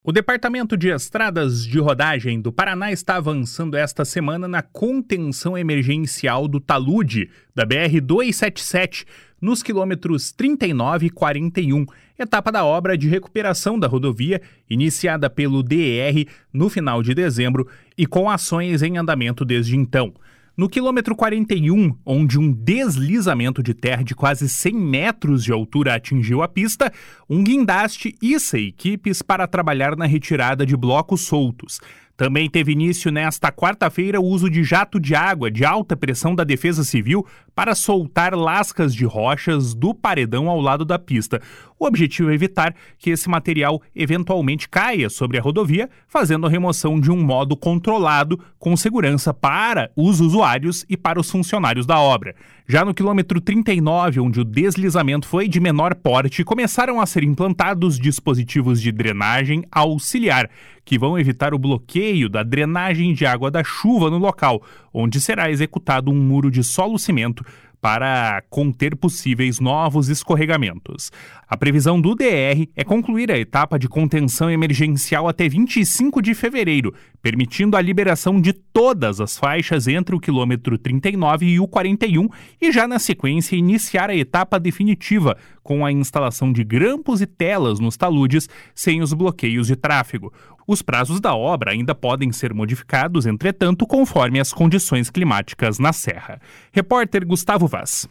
O Departamento de Estradas de Rodagem do Paraná está avançando esta semana na contenção emergencial do talude da BR-277, nos quilômetros 39 e 41, etapa da obra de recuperação da rodovia, iniciada pelo DER no final de dezembro e com ações em andamento desde então. No quilômetro 41, onde um deslizamento de terra de quase 100 metros de altura atingiu a pista, um guindaste issa equipes para trabalhar na retirada de blocos soltos. Também teve início nesta quarta-feira o uso de jato de água de alta pressão da Defesa Civil para soltar lascas de rochas do paredão ao lado da pista. O objetivo é evitar que esse material eventualmente caia sobre a rodovia, fazendo a remoção de um modo controlado, com segurança para os usuários e para os funcionários da obra. Já no quilômetro 39, onde o deslizamento foi de menor porte, começaram a ser implantados dispositivos de drenagem auxiliar, que vão evitar o bloqueio da drenagem de água da chuva no local, onde será executado um muro de solo-cimento para conter possíveis novos escorregamentos. A previsão do DR é concluir a etapa de contenção emergencial até 25 de fevereiro, permitindo a liberação de todas as faixas entre o quilômetro 39 e o 41 e já na sequência iniciar a etapa definitiva com a instalação de grampos e telas nos taludes sem os bloqueios de tráfego. Os prazos da obra ainda podem ser modificados, entretanto, conforme as condições climáticas na Serra. Repórter Gustavo Vaz.